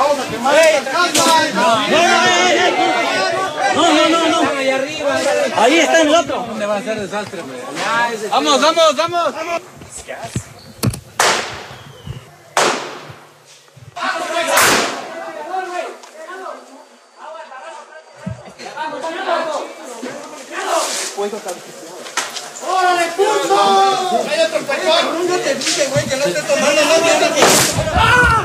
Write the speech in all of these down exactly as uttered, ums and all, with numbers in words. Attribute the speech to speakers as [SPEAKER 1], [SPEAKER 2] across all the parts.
[SPEAKER 1] No, no, no, no. Ahí está el otro.
[SPEAKER 2] ¿Dónde va a ser desastre? Vamos, vamos, vamos.
[SPEAKER 3] ¡Órale, puto! ¡Hay otro pachón! No te fijes, güey, que no estés tomando, no te ¡Ah!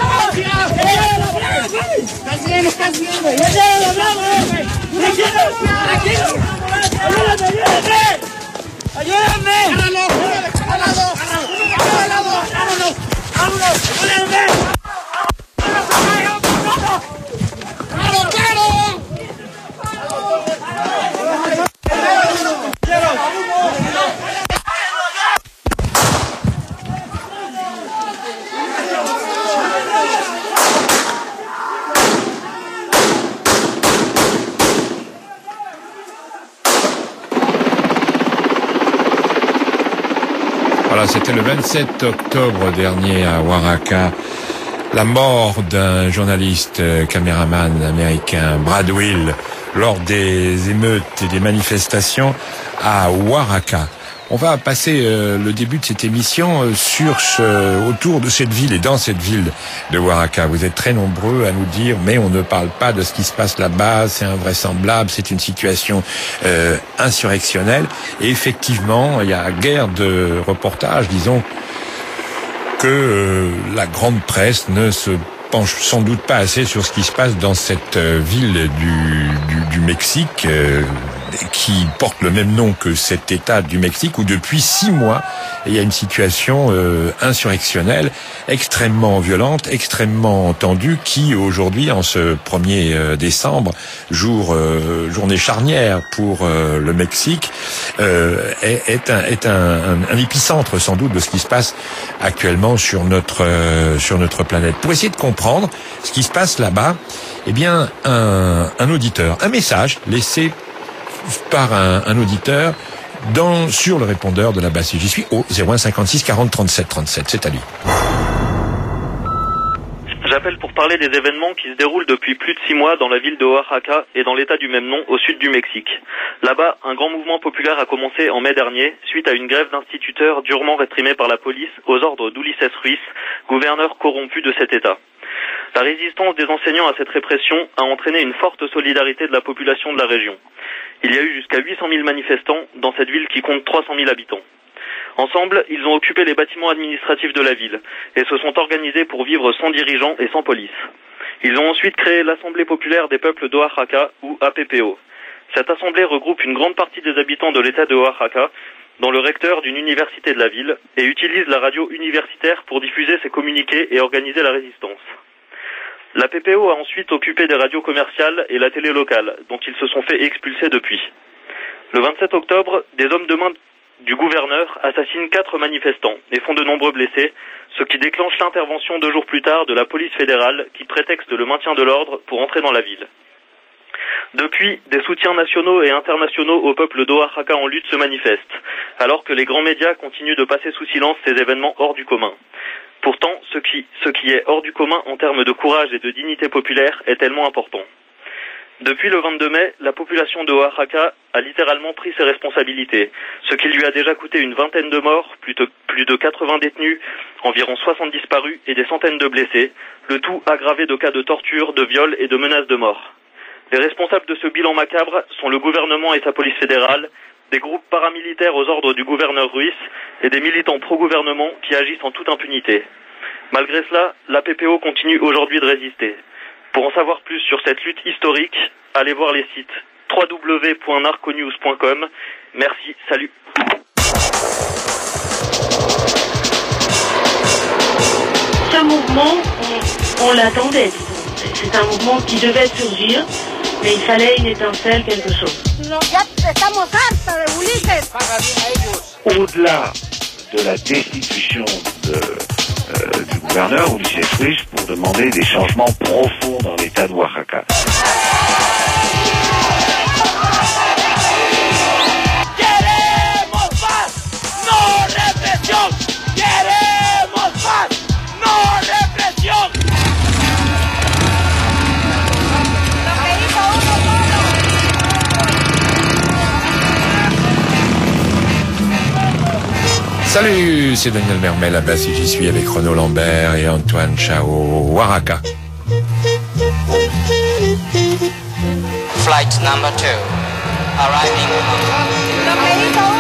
[SPEAKER 3] ¡Estás bien, estás bien, güey! ¡Ya quiero hablar, güey! ¡Tranquilo! ¡Tranquilo! ¡Ayúdame, ayúdame! ¡Ayúdame! ¡Agárralo! ¡Agárralo! ¡Agárralo! ¡Agárralo! ¡Vámonos! ¡Ayúdame!
[SPEAKER 4] Voilà, c'était le vingt-sept octobre dernier à Oaxaca, la mort d'un journaliste euh, caméraman américain, Brad Will, lors des émeutes et des manifestations à Oaxaca. On va passer euh, le début de cette émission euh, sur ce, autour de cette ville et dans cette ville de Oaxaca. Vous êtes très nombreux à nous dire, mais on ne parle pas de ce qui se passe là-bas, c'est invraisemblable, c'est une situation euh, insurrectionnelle. Et effectivement, il y a guère de reportages, disons, que euh, la grande presse ne se penche sans doute pas assez sur ce qui se passe dans cette euh, ville du, du, du Mexique, euh, qui porte le même nom que cet État du Mexique, où depuis six mois, il y a une situation euh, insurrectionnelle extrêmement violente, extrêmement tendue, qui aujourd'hui, en ce premier euh, décembre, jour euh, journée charnière pour euh, le Mexique, euh, est, est, un, est un, un, un épicentre sans doute de ce qui se passe actuellement sur notre euh, sur notre planète. Pour essayer de comprendre ce qui se passe là-bas, eh bien, un, un auditeur, un message laissé par un, un auditeur dans, sur le répondeur de la base. J'y suis au zéro un cinquante-six quarante trente-sept trente-sept. C'est à lui.
[SPEAKER 5] J'appelle pour parler des événements qui se déroulent depuis plus de six mois dans la ville de Oaxaca et dans l'état du même nom au sud du Mexique. Là-bas, un grand mouvement populaire a commencé en mai dernier suite à une grève d'instituteurs durement réprimée par la police aux ordres d'Ulises Ruiz, gouverneur corrompu de cet état. La résistance des enseignants à cette répression a entraîné une forte solidarité de la population de la région. Il y a eu jusqu'à huit cent mille manifestants dans cette ville qui compte trois cent mille habitants. Ensemble, ils ont occupé les bâtiments administratifs de la ville et se sont organisés pour vivre sans dirigeants et sans police. Ils ont ensuite créé l'Assemblée populaire des peuples d'Oaxaca, ou A P P O. Cette assemblée regroupe une grande partie des habitants de l'état de Oaxaca, dont le recteur d'une université de la ville, et utilise la radio universitaire pour diffuser ses communiqués et organiser la résistance. La P P O a ensuite occupé des radios commerciales et la télé locale, dont ils se sont fait expulser depuis. Le vingt-sept octobre, des hommes de main du gouverneur assassinent quatre manifestants et font de nombreux blessés, ce qui déclenche l'intervention deux jours plus tard de la police fédérale qui prétexte le maintien de l'ordre pour entrer dans la ville. Depuis, des soutiens nationaux et internationaux au peuple d'Oaxaca en lutte se manifestent, alors que les grands médias continuent de passer sous silence ces événements hors du commun. Pourtant, ce qui, ce qui est hors du commun en termes de courage et de dignité populaire est tellement important. Depuis le vingt-deux mai, la population de Oaxaca a littéralement pris ses responsabilités, ce qui lui a déjà coûté une vingtaine de morts, plus de, plus de quatre-vingts détenus, environ soixante disparus et des centaines de blessés, le tout aggravé de cas de torture, de viol et de menaces de mort. Les responsables de ce bilan macabre sont le gouvernement et sa police fédérale, des groupes paramilitaires aux ordres du gouverneur Ruiz et des militants pro-gouvernement qui agissent en toute impunité. Malgré cela, la P P O continue aujourd'hui de résister. Pour en savoir plus sur cette lutte historique, allez voir les sites w w w point narconews point com. Merci, salut.
[SPEAKER 6] Ce mouvement, on, on l'attendait. C'est un mouvement qui devait surgir, mais il fallait une étincelle, quelque chose.
[SPEAKER 7] Au-delà de la destitution de, euh, du gouverneur Ulises Ruiz pour demander des changements profonds dans l'état de Oaxaca.
[SPEAKER 3] Queremos paz, no represión. Queremos paz, no represión.
[SPEAKER 4] Salut, c'est Daniel Mermel à Basse et j'y suis avec Renaud Lambert et Antoine Chao Waraka.
[SPEAKER 8] Flight number two, arriving on...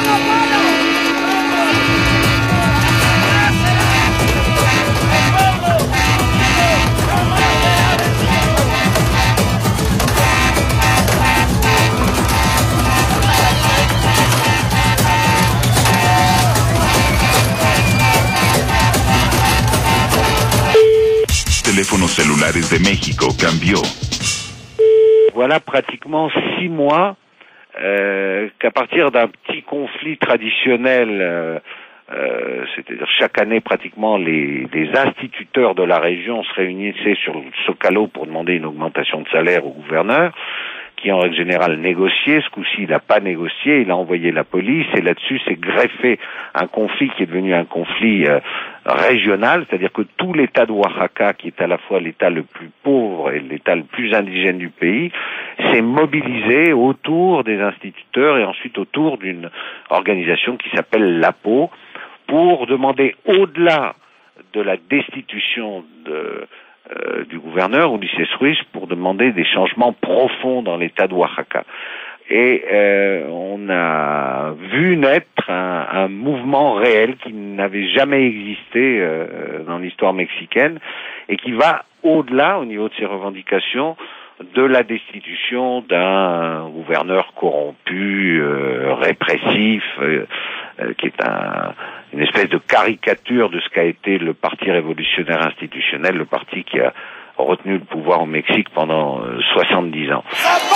[SPEAKER 7] Teléfonos celulares de México cambió.
[SPEAKER 9] Voilà pratiquement six mois euh, qu'à partir d'un petit conflit traditionnel, euh, euh, c'est-à-dire chaque année pratiquement les, les instituteurs de la région se réunissaient sur le Zocalo pour demander une augmentation de salaire au gouverneur, qui en règle générale négociait. Ce coup-ci, il n'a pas négocié, il a envoyé la police, et là-dessus s'est greffé un conflit qui est devenu un conflit euh, régional, c'est-à-dire que tout l'État de Oaxaca, qui est à la fois l'État le plus pauvre et l'État le plus indigène du pays, s'est mobilisé autour des instituteurs et ensuite autour d'une organisation qui s'appelle l'APO pour demander, au-delà de la destitution de Euh, du gouverneur Ulises Ruiz, pour demander des changements profonds dans l'État de Oaxaca. Et euh, on a vu naître un, un mouvement réel qui n'avait jamais existé euh, dans l'histoire mexicaine et qui va au-delà, au niveau de ses revendications, de la destitution d'un gouverneur corrompu, euh, répressif, euh, euh, qui est un, une espèce de caricature de ce qu'a été le Parti révolutionnaire institutionnel, le parti qui a retenu le pouvoir au Mexique pendant euh, soixante-dix ans.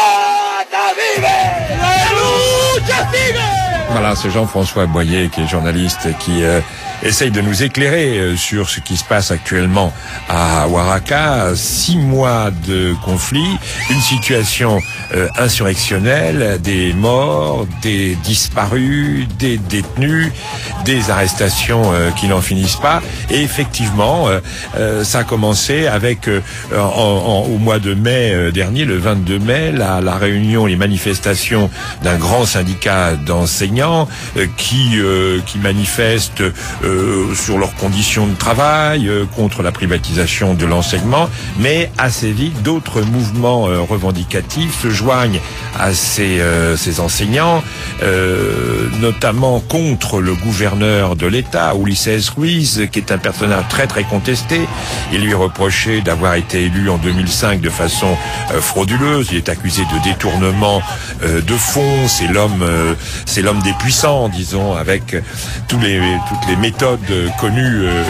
[SPEAKER 4] Voilà, c'est Jean-François Boyer qui est journaliste et qui euh, essaye de nous éclairer euh, sur ce qui se passe actuellement à Oaxaca. Six mois de conflit, une situation euh, insurrectionnelle, des morts, des disparus, des détenus, des arrestations euh, qui n'en finissent pas. Et effectivement, euh, euh, ça a commencé avec, euh, en, en, au mois de mai euh, dernier, le vingt-deux mai, la, la réunion, les manifestations d'un grand syndicat d'enseignants euh, qui euh, qui manifestent euh, sur leurs conditions de travail, euh, contre la privatisation de l'enseignement, mais assez vite d'autres mouvements euh, revendicatifs se joignent à ces euh, ces enseignants, euh, notamment contre le gouverneur de l'État, Ulises Ruiz, qui est un personnage très très contesté. Il lui est reproché d'avoir été élu en deux mille cinq de façon euh, frauduleuse. Il est accusé de détournement euh, de fonds. C'est l'homme, euh, c'est l'homme des puissants, disons, avec tous les toutes les méthodes connues euh,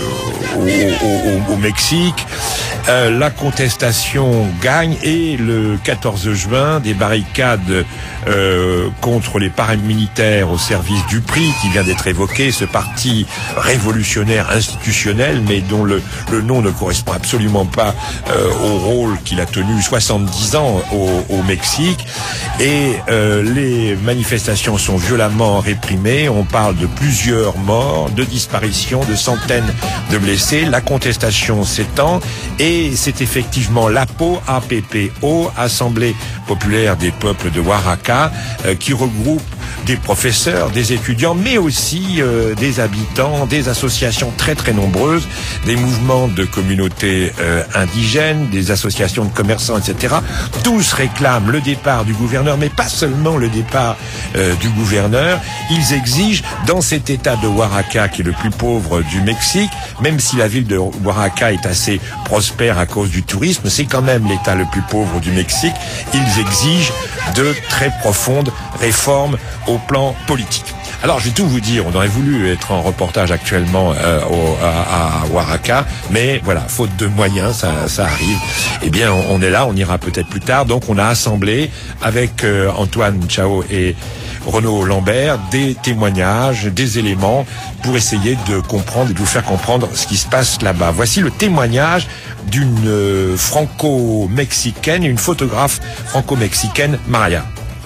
[SPEAKER 4] au, au, au, au Mexique. Euh, la contestation gagne et le quatorze juin, des barricades euh, contre les paramilitaires au service du P R I qui vient d'être évoqué, ce parti révolutionnaire institutionnel, mais dont le, le nom ne correspond absolument pas euh, au rôle qu'il a tenu soixante-dix ans au, au Mexique. Et euh, les manifestations sont violemment réprimées. On parle de plusieurs morts, de disparitions, de centaines de blessés. La contestation s'étend et c'est effectivement l'APO, A P P O, Assemblée populaire des peuples de Oaxaca, euh, qui regroupe des professeurs, des étudiants, mais aussi euh, des habitants, des associations très très nombreuses, des mouvements de communautés euh, indigènes, des associations de commerçants, et cetera. Tous réclament le départ du gouverneur, mais pas seulement le départ euh, du gouverneur. Ils exigent, dans cet état de Oaxaca, qui est le plus pauvre du Mexique, même si la ville de Oaxaca est assez prospère à cause du tourisme, c'est quand même l'état le plus pauvre du Mexique. Ils exigent de très profondes réformes au plan politique. Alors, je vais tout vous dire, on aurait voulu être en reportage actuellement euh, au, à, à Oaxaca, mais voilà, faute de moyens, ça, ça arrive. Eh bien, on, on est là, on ira peut-être plus tard. Donc, on a assemblé avec euh, Antoine Chao et Renaud Lambert des témoignages, des éléments pour essayer de comprendre et de vous faire comprendre ce qui se passe là-bas. Voici le témoignage d'une euh, franco-mexicaine, une photographe franco-mexicaine, Maria.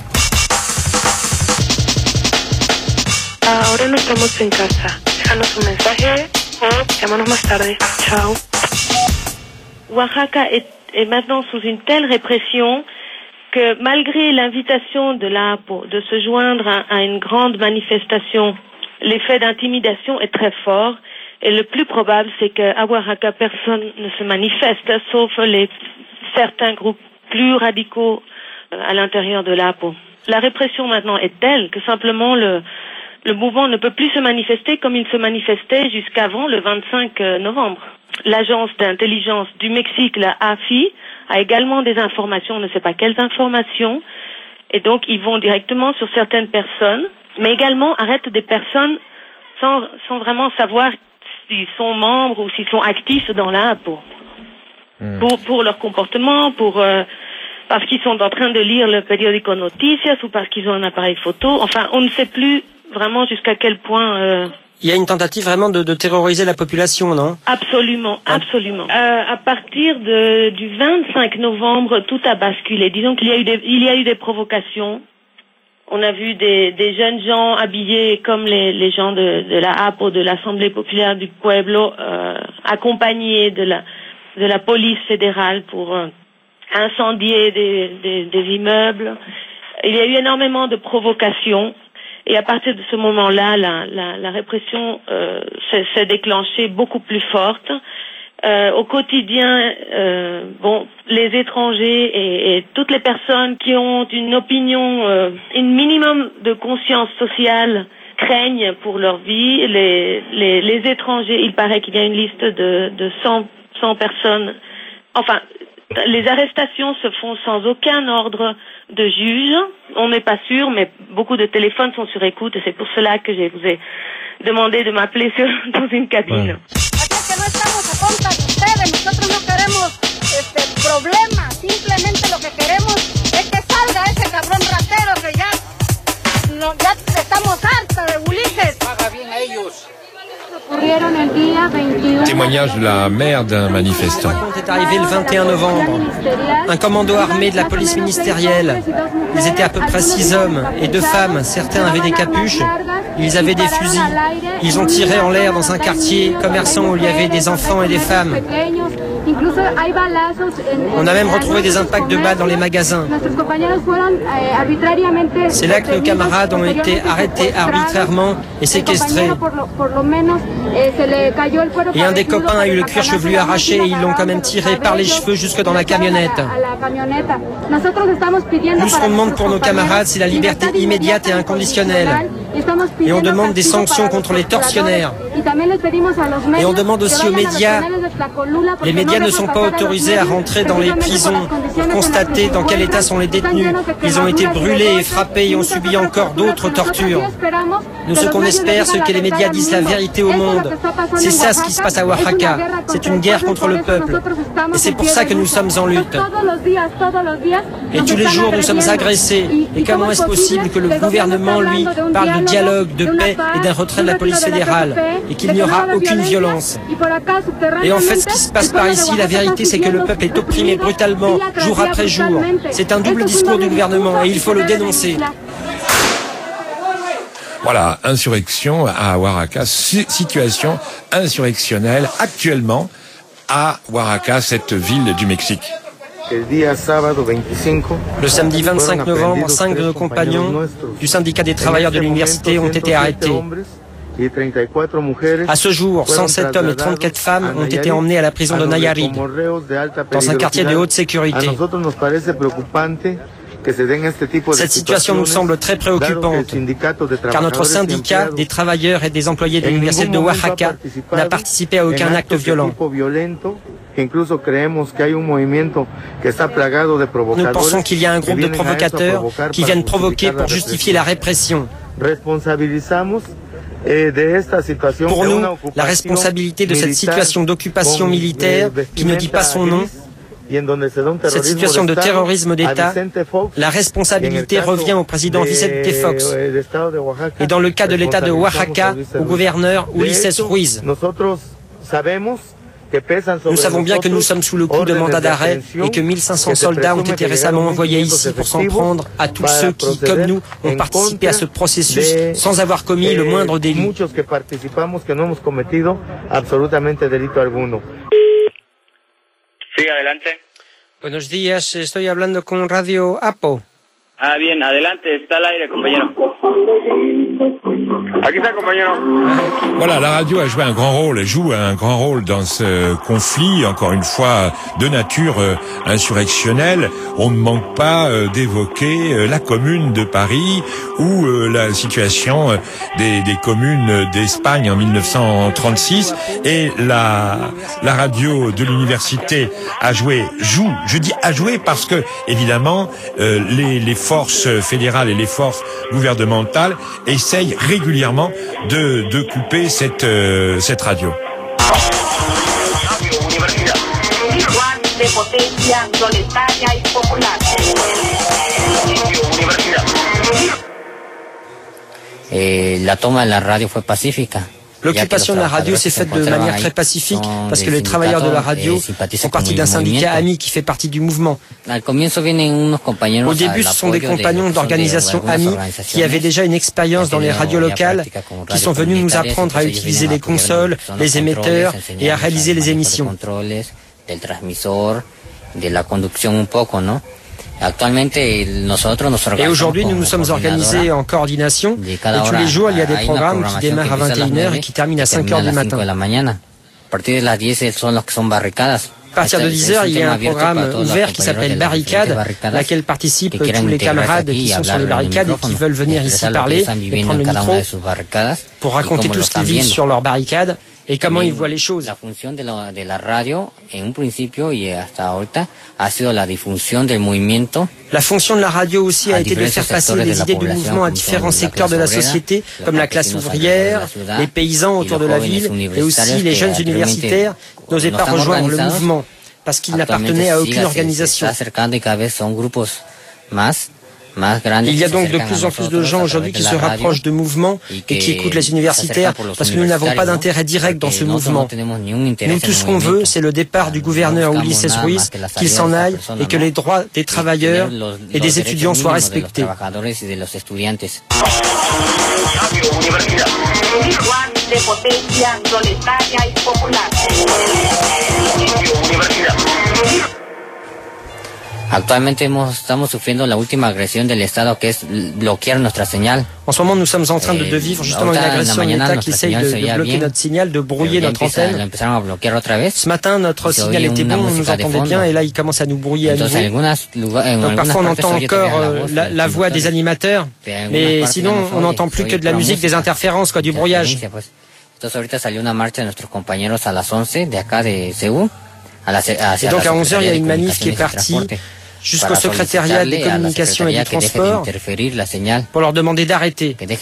[SPEAKER 6] Ahora no estamos en casa. Déjanos un mensaje o llámanos más tarde. Ciao. Oaxaca est, est maintenant sous une telle répression que malgré l'invitation de l'A P O de se joindre à, à une grande manifestation l'effet d'intimidation est très fort. Et le plus probable, c'est qu'à Oaxaca, personne ne se manifeste, sauf les certains groupes plus radicaux à l'intérieur de l'Apo. La répression maintenant est telle que simplement le, le mouvement ne peut plus se manifester comme il se manifestait jusqu'avant le vingt-cinq novembre. L'agence d'intelligence du Mexique, la A F I, a également des informations, on ne sait pas quelles informations, et donc ils vont directement sur certaines personnes, mais également arrêtent des personnes sans, sans vraiment savoir s'ils sont membres ou s'ils sont actifs dans l'Apo. Mmh. Pour, pour leur comportement, pour... Euh, parce qu'ils sont en train de lire le periódico Noticias ou parce qu'ils ont un appareil photo. Enfin, on ne sait plus vraiment jusqu'à quel point... Euh...
[SPEAKER 1] Il y a une tentative vraiment de, de terroriser la population, non?
[SPEAKER 6] Absolument, absolument. Euh, à partir de, du vingt-cinq novembre, tout a basculé. Disons qu'il y a eu des, il y a eu des provocations. On a vu des, des jeunes gens habillés comme les, les gens de, de la A P O, de l'Assemblée populaire du Pueblo, euh, accompagnés de la, de la police fédérale pour... Euh, incendier des, des, des immeubles. Il y a eu énormément de provocations et à partir de ce moment-là, la, la, la répression euh, s'est, s'est déclenchée beaucoup plus forte. Euh, au quotidien, euh, bon, les étrangers et, et toutes les personnes qui ont une opinion, euh, un minimum de conscience sociale craignent pour leur vie. Les, les, les étrangers, il paraît qu'il y a une liste de, de cent, cent personnes. Enfin, les arrestations se font sans aucun ordre de juge. On n'est pas sûr, mais beaucoup de téléphones sont sur écoute et c'est pour cela que je vous ai demandé de m'appeler sur, dans une cabine.
[SPEAKER 3] Así es que no estamos a contra de ustedes, nosotros no queremos este problema, simplemente lo que queremos es que salga ese cabrón ratero que ya, no, ya estamos hartos de Ulises. Paga bien a ellos.
[SPEAKER 4] Témoignage de la mère d'un manifestant.
[SPEAKER 1] Quand est arrivé le vingt et un novembre, un commando armé de la police ministérielle. Ils étaient à peu près six hommes et deux femmes. Certains avaient des capuches, ils avaient des fusils. Ils ont tiré en l'air dans un quartier commerçant où il y avait des enfants et des femmes. On a même retrouvé des impacts de balles dans les magasins. C'est là que nos camarades ont été arrêtés arbitrairement et séquestrés. Et un des copains a eu le cuir chevelu arraché et ils l'ont quand même tiré par les cheveux jusque dans la camionnette. Nous, ce qu'on demande pour nos camarades, c'est la liberté immédiate et inconditionnelle. Et on demande des sanctions contre les tortionnaires. Et on demande aussi aux médias. Les médias ne sont pas autorisés à rentrer dans les prisons pour constater dans quel état sont les détenus. Ils ont été brûlés et frappés et ont subi encore d'autres tortures. Nous, ce qu'on espère, c'est que les médias disent la vérité au monde. C'est ça ce qui se passe à Oaxaca. C'est une guerre contre le peuple. Et c'est pour ça que nous sommes en lutte. Et tous les jours, nous sommes agressés. Et comment est-ce possible que le gouvernement, lui, parle de dialogue, de paix et d'un retrait de la police fédérale et qu'il n'y aura aucune violence? Et en fait, ce qui se passe par ici, la vérité, c'est que le peuple est opprimé brutalement, jour après jour. C'est un double discours du gouvernement et il faut le dénoncer.
[SPEAKER 4] Voilà, insurrection à Oaxaca, situation insurrectionnelle actuellement à Oaxaca, cette ville du Mexique.
[SPEAKER 1] Le samedi vingt-cinq novembre, cinq de nos compagnons du syndicat des travailleurs de l'université ont été arrêtés. À ce jour, cent sept hommes et trente-quatre femmes ont été emmenés à la prison de Nayarit, dans un quartier de haute sécurité. Cette situation nous semble très préoccupante, car notre syndicat des travailleurs et des employés de l'université de Oaxaca n'a participé à aucun acte violent. Nous pensons qu'il y a un groupe de provocateurs qui viennent provoquer pour justifier la répression. Pour nous, la responsabilité de cette situation d'occupation militaire, qui ne dit pas son nom, cette situation de terrorisme d'État, la responsabilité revient au président Vicente Fox. Et dans le cas de l'État de Oaxaca, au gouverneur Ulises Ruiz. Nous savons bien que nous sommes sous le coup de mandat d'arrêt et que mille cinq cents soldats ont été récemment envoyés ici pour s'en prendre à tous ceux qui, comme nous, ont participé à ce processus sans avoir commis le moindre délit.
[SPEAKER 10] Sí, adelante.
[SPEAKER 1] Buenos días, estoy hablando con Radio Apo.
[SPEAKER 10] Ah, bien, adelante, está al aire, compañero.
[SPEAKER 4] Voilà, la radio a joué un grand rôle, elle joue un grand rôle dans ce conflit, encore une fois, de nature euh, insurrectionnelle. On ne manque pas euh, d'évoquer euh, la commune de Paris ou euh, la situation euh, des, des communes d'Espagne en mille neuf cent trente-six. Et la, la radio de l'université a joué, joue, je dis a joué parce que, évidemment, euh, les, les forces fédérales et les forces gouvernementales essayent régulièrement de, de couper cette, euh, cette radio.
[SPEAKER 11] Eh, la toma de la radio fue pacífica.
[SPEAKER 1] L'occupation de la radio s'est faite de manière très pacifique parce que les travailleurs de la radio font partie d'un syndicat ami qui fait partie du mouvement. Au début, ce sont des compagnons d'organisation amis qui avaient déjà une expérience dans les radios locales qui sont venus nous apprendre à utiliser les consoles, les émetteurs et à réaliser les émissions. Et aujourd'hui, nous nous sommes organisés en coordination et tous les jours, il y a des programmes qui démarrent à vingt et une heures et qui terminent à cinq heures du matin. À partir de dix heures, il y a un programme ouvert qui s'appelle Barricade, à laquelle participent tous les camarades qui sont sur les barricades et qui veulent venir ici parler et prendre le micro pour raconter tout ce qu'ils vivent sur leurs barricades et comment ils voient les choses.
[SPEAKER 11] La función de la, de la radio, en un principio y hasta ahorita, ha sido la difusión del movimiento.
[SPEAKER 1] La fonction de la radio aussi a été de faire passer les idées du mouvement à différents secteurs de la société, comme la classe ouvrière, les paysans autour de la ville, et aussi les jeunes universitaires n'osaient pas rejoindre le mouvement, parce qu'ils n'appartenaient à aucune organisation. Il y a donc de plus en plus de gens aujourd'hui qui se rapprochent de mouvements et qui écoutent les universitaires parce que nous n'avons pas d'intérêt direct dans ce mouvement. Nous, tout ce qu'on veut, c'est le départ du gouverneur Ulises Ruiz, qu'il s'en aille et que les droits des travailleurs et des étudiants soient respectés.
[SPEAKER 11] Actualmente hemos, estamos sufriendo la última agresión del Estado, que es bloquear nuestra señal.
[SPEAKER 1] En ce moment, nous sommes en train de, de vivre justement une agression de l'État qui essaye de, de bloquer notre signal, de brouiller notre antenne. Ce matin, notre signal était bon, on nous entendait bien, et là, il commence à nous brouiller à nouveau. Donc parfois, on entend encore euh, la, la voix des animateurs, mais sinon, on n'entend plus que de la musique, des interférences, quoi, du brouillage.
[SPEAKER 11] Entonces ahorita salió una marcha de nuestros compañeros a las once de acá de Ceú.
[SPEAKER 1] Et donc à onze heures, il y a une manif qui est partie jusqu'au secrétariat des communications et du transport pour leur demander d'arrêter. Et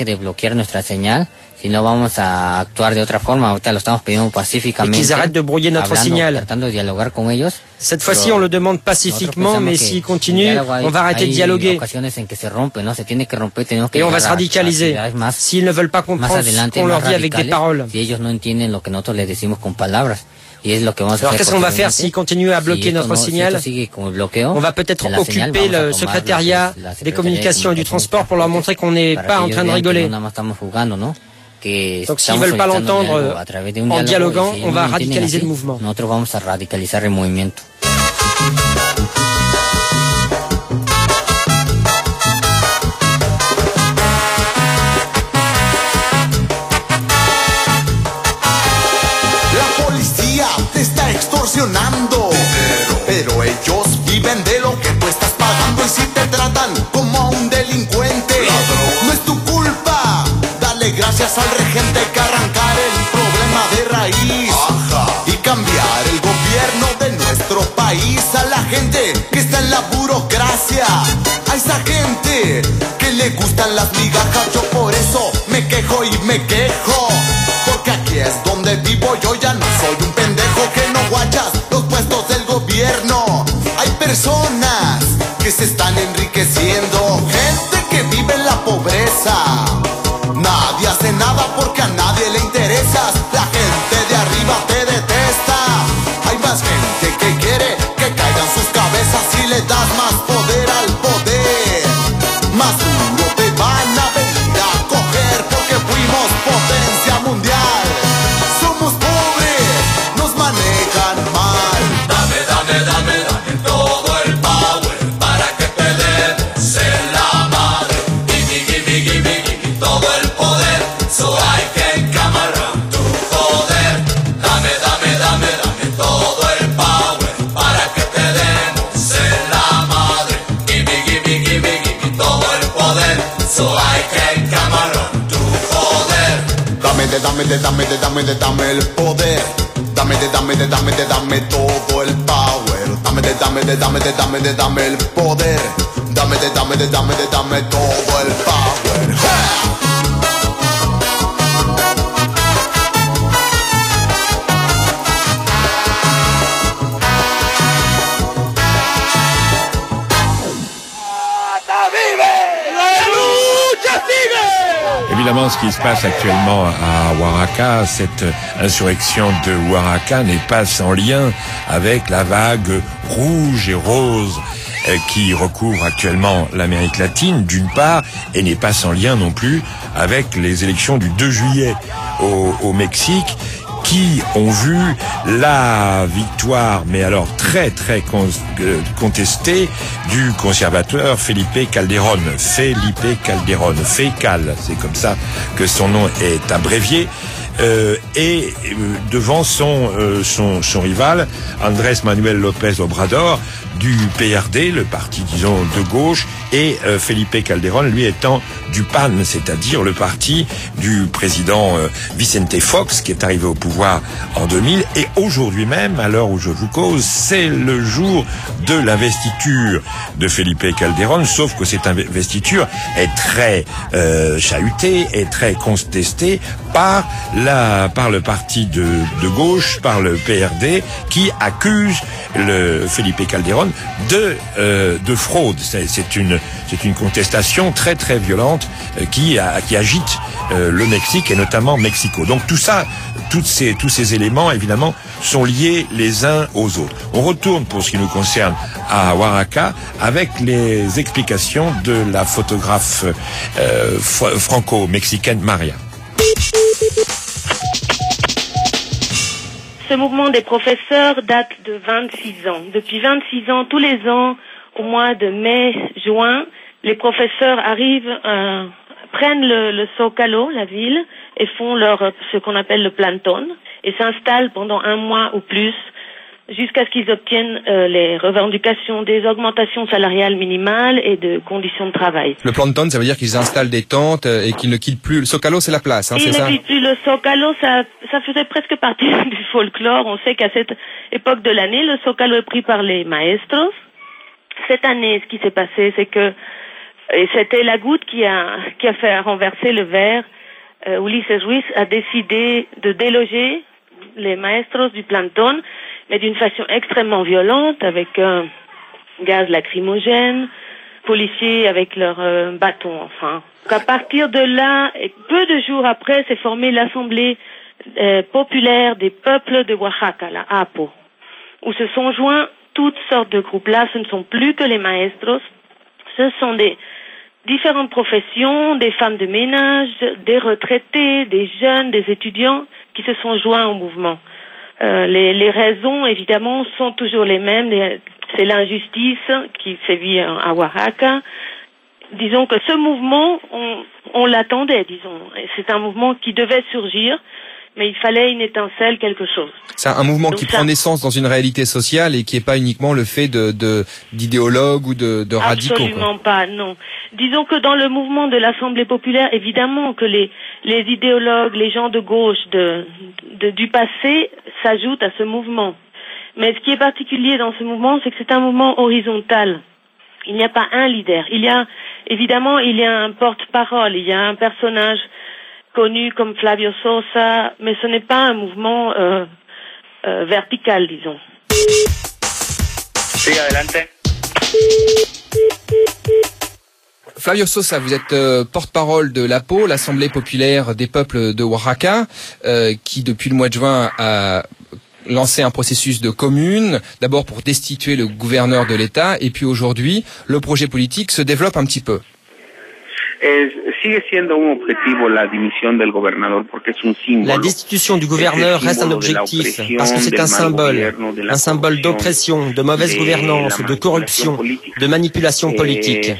[SPEAKER 1] qu'ils arrêtent de brouiller notre signal. Cette fois-ci, on le demande pacifiquement, mais s'ils continuent, on va arrêter de dialoguer. Et on va se radicaliser. S'ils ne veulent pas comprendre ce qu'on leur dit avec des paroles. Alors qu'est-ce qu'on va faire s'ils continuent à bloquer notre signal? On va peut-être occuper le secrétariat des communications et du transport pour leur montrer qu'on n'est pas en train de rigoler. Donc s'ils ne veulent pas l'entendre en dialoguant, on va radicaliser le mouvement.
[SPEAKER 12] Extorsionando, pero ellos viven de lo que tú estás pagando y si te tratan como a un delincuente, no es tu culpa. Dale gracias al regente que arrancar el problema de raíz y cambiar el gobierno de nuestro país. A la gente que está en la burocracia, a esa gente que le gustan las migajas, yo por eso me quejo y me quejo, porque aquí es donde vivo, yo ya no soy un pendejo que no guachas los puestos del gobierno. Hay personas que se están enriqueciendo, gente que vive en la pobreza. Nadie hace nada porque a nadie le interesas. La gente de arriba te detesta. Hay más gente que quiere que caigan sus cabezas si le das más poder al poder. Más duro te van a venir a coger porque fuimos potencia mundial. Somos pobres, nos manejan mal. Dame, dame, dame, dame todo el power para que te demos en la madre. Gimme, gimme, gimme, gimme todo el poder. dame, de dame, de dame, de dame el poder. Dame, de dame, de dame, de dame todo el power. Dame, de dame, de dame, de dame, de dame el poder. Dame, de dame, de dame, de dame todo el power. ¡Ja!
[SPEAKER 4] Évidemment, ce qui se passe actuellement à Oaxaca, cette insurrection de Oaxaca n'est pas sans lien avec la vague rouge et rose qui recouvre actuellement l'Amérique latine, d'une part, et n'est pas sans lien non plus avec les élections du deux juillet au, au Mexique, qui ont vu la victoire, mais alors très très contestée, du conservateur Felipe Calderón. Felipe Calderón, FECAL, c'est comme ça que son nom est abrévié. Euh, et euh, devant son, euh, son son rival Andrés Manuel López Obrador du P R D, le parti disons de gauche, et euh, Felipe Calderón lui étant du P A N, c'est-à-dire le parti du président euh, Vicente Fox, qui est arrivé au pouvoir en deux mille. Et aujourd'hui même, à l'heure où je vous cause, c'est le jour de l'investiture de Felipe Calderón, sauf que cette investiture est très euh, chahutée, est très contestée par la par le parti de, de gauche, par le P R D, qui accuse le Felipe Calderón de euh, de fraude. C'est, c'est une c'est une contestation très très violente euh, qui a, qui agite euh, le Mexique et notamment Mexico. Donc tout ça, toutes ces tous ces éléments évidemment sont liés les uns aux autres. On retourne pour ce qui nous concerne à Oaxaca avec les explications de la photographe euh, franco-mexicaine Maria.
[SPEAKER 6] Ce mouvement des professeurs date de vingt-six ans. Depuis vingt-six ans, tous les ans, au mois de mai, juin, les professeurs arrivent, euh, prennent le, le Zócalo, la ville, et font leur ce qu'on appelle le plantón, et s'installent pendant un mois ou plus, jusqu'à ce qu'ils obtiennent euh, les revendications des augmentations salariales minimales et de conditions de travail.
[SPEAKER 13] Le plantón, ça veut dire qu'ils installent des tentes et qu'ils ne quittent plus. Le Zócalo, c'est la place, hein, c'est ça?
[SPEAKER 6] Ils ne quittent plus le Zócalo, ça, ça faisait presque partie du folklore. On sait qu'à cette époque de l'année, le Zócalo est pris par les maestros. Cette année, ce qui s'est passé, c'est que, et c'était la goutte qui a, qui a fait renverser le verre, euh, Ulises Ruiz a décidé de déloger les maestros du plantón, mais d'une façon extrêmement violente, avec un gaz lacrymogène, policiers avec leurs euh, bâtons, enfin. À partir de là, et peu de jours après, s'est formée l'Assemblée euh, populaire des peuples de Oaxaca, la A P O, où se sont joints toutes sortes de groupes. Là, ce ne sont plus que les maestros, ce sont des différentes professions, des femmes de ménage, des retraités, des jeunes, des étudiants qui se sont joints au mouvement. Euh, les, les raisons, évidemment, sont toujours les mêmes. C'est l'injustice qui sévit à Oaxaca. Disons que ce mouvement, on, on l'attendait, disons. C'est un mouvement qui devait surgir, mais il fallait une étincelle, quelque chose.
[SPEAKER 13] C'est un mouvement Donc qui ça... prend naissance dans une réalité sociale et qui n'est pas uniquement le fait de, de, d'idéologues ou de, de radicaux.
[SPEAKER 6] Absolument quoi. Pas, non. Disons que dans le mouvement de l'Assemblée populaire, évidemment que les, les idéologues, les gens de gauche de, de, du passé s'ajoutent à ce mouvement. Mais ce qui est particulier dans ce mouvement, c'est que c'est un mouvement horizontal. Il n'y a pas un leader. Il y a, évidemment, il y a un porte-parole, il y a un personnage connu comme Flavio Sosa, mais ce n'est pas un mouvement euh, euh, vertical, disons.
[SPEAKER 10] Sí, adelante.
[SPEAKER 13] Flavio Sosa, vous êtes euh, porte-parole de l'A P O, l'Assemblée populaire des peuples de Oaxaca, euh, qui depuis le mois de juin a lancé un processus de commune, d'abord pour destituer le gouverneur de l'État, et puis aujourd'hui, le projet politique se développe un petit peu.
[SPEAKER 1] La destitution du gouverneur reste un objectif parce que c'est un symbole, un symbole d'oppression, de mauvaise gouvernance, de corruption, de manipulation politique.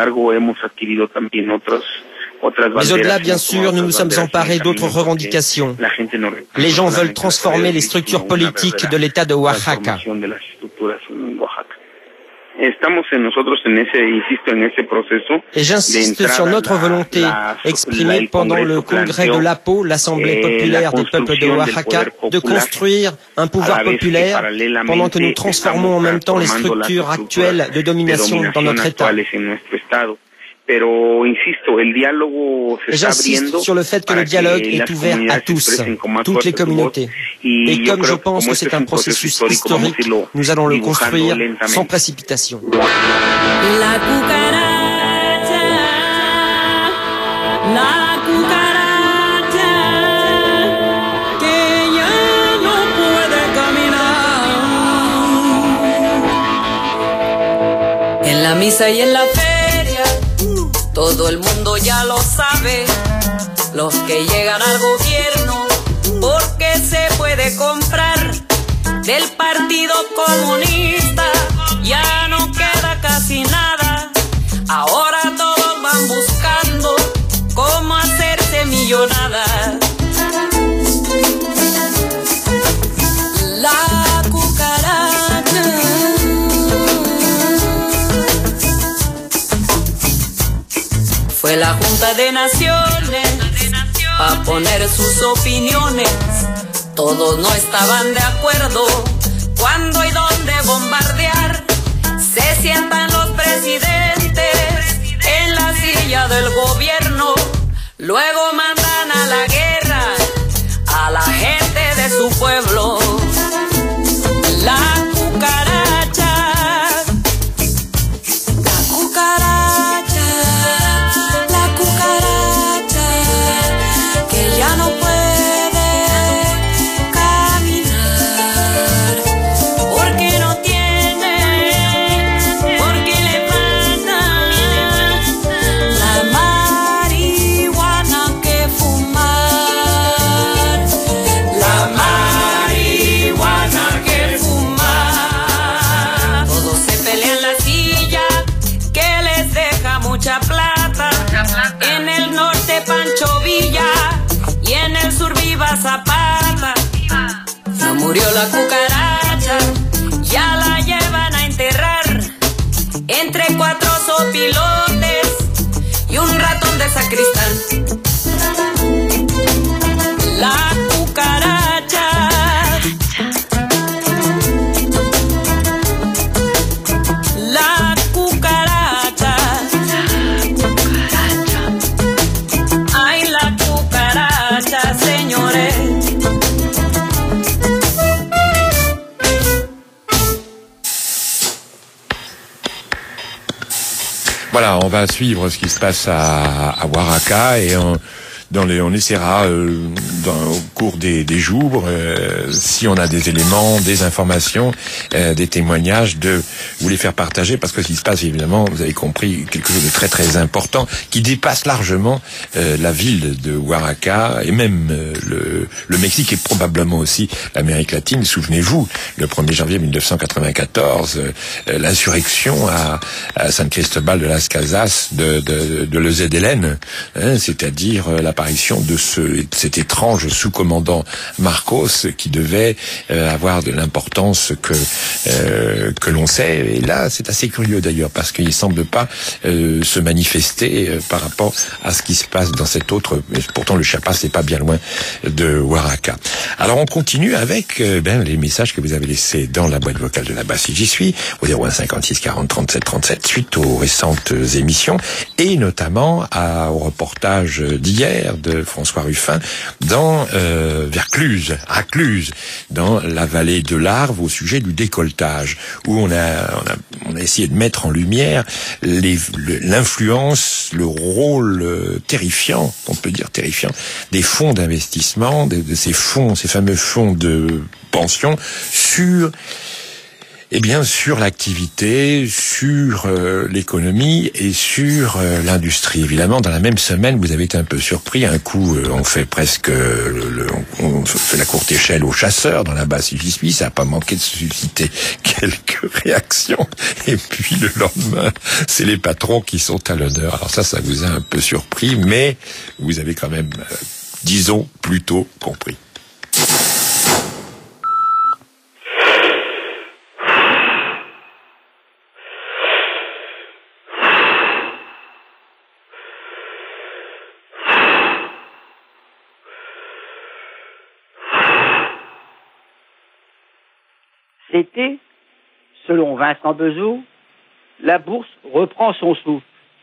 [SPEAKER 1] Mais au-delà, bien sûr, nous nous sommes emparés d'autres revendications. Les gens veulent transformer les structures politiques de l'État de Oaxaca. Et j'insiste sur notre volonté exprimée pendant le congrès de l'Apo, l'Assemblée populaire des peuples de Oaxaca, de construire un pouvoir populaire pendant que nous transformons en même temps les structures actuelles de domination dans notre État. Et j'insiste sur le fait que le dialogue est ouvert à tous, toutes les communautés. Et comme je pense que c'est un processus historique, nous allons le construire sans précipitation.
[SPEAKER 14] La cucaracha, la cucaracha, que ya no puede caminar. En la misa y en la feria, todo el mundo ya lo sabe, los que llegan al gobierno, porque se puede comprar del Partido Comunista, ya no queda casi nada, ahora todos van buscando cómo hacerse millonadas. La cucaracha fue la Junta de Naciones a poner sus opiniones. Todos no estaban de acuerdo cuándo y dónde bombardear. Se sientan los presidentes en la silla del gobierno, luego mandan a la guerra a la gente de su pueblo. La cucaracha, la cucaracha, la cucaracha, que ya no puede caminar, porque no tiene, porque le falta la marihuana que fumar, la marihuana que fumar. Todos se pelean la silla que les deja mucha plata. En el norte Pancho Villa y en el sur Viva Zapata. Ya murió la cucaracha, ya la llevan a enterrar entre cuatro sopilotes y un ratón de sacristán. La cucaracha, la cucaracha, ay, la cucaracha, señores.
[SPEAKER 4] Voilà, on va suivre ce qui se passe à, à Oaxaca et on, dans les, on essaiera euh, dans, au cours des, des jours, euh, si on a des éléments, des informations, euh, des témoignages, de vous les faire partager, parce que ce qui se passe, évidemment, vous avez compris, quelque chose de très très important qui dépasse largement euh, la ville de Oaxaca et même euh, le, le Mexique et probablement aussi l'Amérique latine. Souvenez-vous, le premier janvier mille neuf cent quatre-vingt-quatorze, euh, l'insurrection à, à San Cristobal de las Casas de, de, de le Z L N, hein, c'est-à-dire euh, l'apparition de ce, cet étrange sous-commandant Marcos qui devait euh, avoir de l'importance que euh, que l'on sait. Et là, c'est assez curieux d'ailleurs parce qu'il semble pas euh, se manifester euh, par rapport à ce qui se passe dans cette autre. Mais pourtant, le Chiapas n'est pas bien loin de Oaxaca. Alors, on continue avec euh, ben, les messages que vous avez laissés dans la boîte vocale de là-bas. Si j'y suis, au zéro un cinquante-six quarante trente-sept trente-sept, suite aux récentes émissions et notamment à, au reportage d'hier de François Ruffin dans euh, vers Cluse, à Cluse, dans la vallée de l'Arve, au sujet du décolletage, où on a on a, on a essayé de mettre en lumière les, le, l'influence, le rôle euh, terrifiant, on peut dire terrifiant, des fonds d'investissement, de, de ces fonds, ces fameux fonds de pension sur Eh bien, sur l'activité, sur euh, l'économie et sur euh, l'industrie. Évidemment, dans la même semaine, vous avez été un peu surpris. Un coup, euh, on fait presque, euh, le, le, on, on fait la courte échelle aux chasseurs dans la basse, si j'y suis. Ça n'a pas manqué de susciter quelques réactions. Et puis le lendemain, c'est les patrons qui sont à l'honneur. Alors ça, ça vous a un peu surpris, mais vous avez quand même, euh, disons, plutôt compris.
[SPEAKER 15] L'été, selon Vincent Bezou, la bourse reprend son souffle.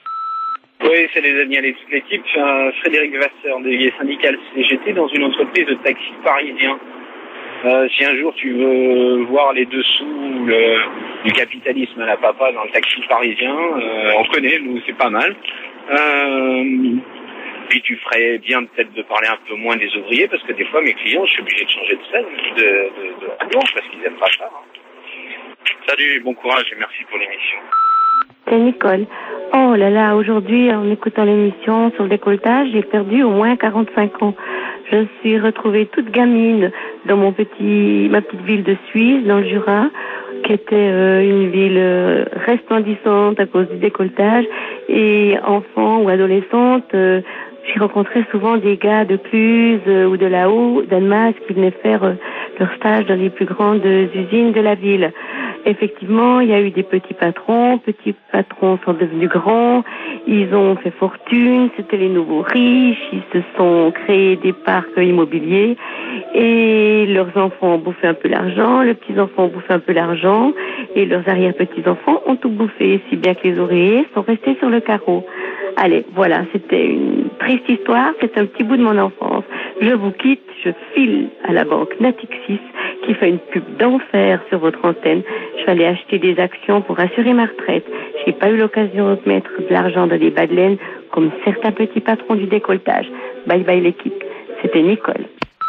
[SPEAKER 16] Oui, salut Daniel et toute l'équipe. Euh, Frédéric Vasseur, délégué syndical C G T dans une entreprise de taxi parisien. Euh, si un jour tu veux voir les dessous le, du capitalisme à la papa dans le taxi parisien, euh, on connaît, nous c'est pas mal. Euh, puis tu ferais bien peut-être de parler un peu moins des ouvriers parce que des fois mes clients, je suis obligé de changer de scène, de, de, de radio parce qu'ils aiment pas ça. Hein. Salut, bon courage et merci pour l'émission.
[SPEAKER 6] C'est Nicole. Oh là là, aujourd'hui, en écoutant l'émission sur le décolletage, j'ai perdu au moins quarante-cinq ans. Je suis retrouvée toute gamine dans mon petit, ma petite ville de Suisse, dans le Jura, qui était euh, une ville euh, resplendissante à cause du décolletage. Et enfant ou adolescente, euh, j'ai rencontré souvent des gars de Cluse euh, ou de là-haut, d'Annemasse, qui venaient faire euh, leur stage dans les plus grandes usines de la ville. Effectivement, il y a eu des petits patrons. Petits patrons sont devenus grands. Ils ont fait fortune. C'était les nouveaux riches. Ils se sont créés des parcs immobiliers. Et leurs enfants ont bouffé un peu l'argent. Les petits-enfants ont bouffé un peu l'argent. Et leurs arrière-petits-enfants ont tout bouffé. Si bien que les ouvriers sont restés sur le carreau. Allez, voilà, c'était une triste histoire. C'est un petit bout de mon enfance. Je vous quitte. Je file à la banque Natixis qui fait une pub d'enfer sur votre antenne. Je vais aller acheter des actions pour assurer ma retraite. J'ai pas eu l'occasion de mettre de l'argent dans des bas de laine comme certains petits patrons du décolletage. Bye bye l'équipe. C'était Nicole.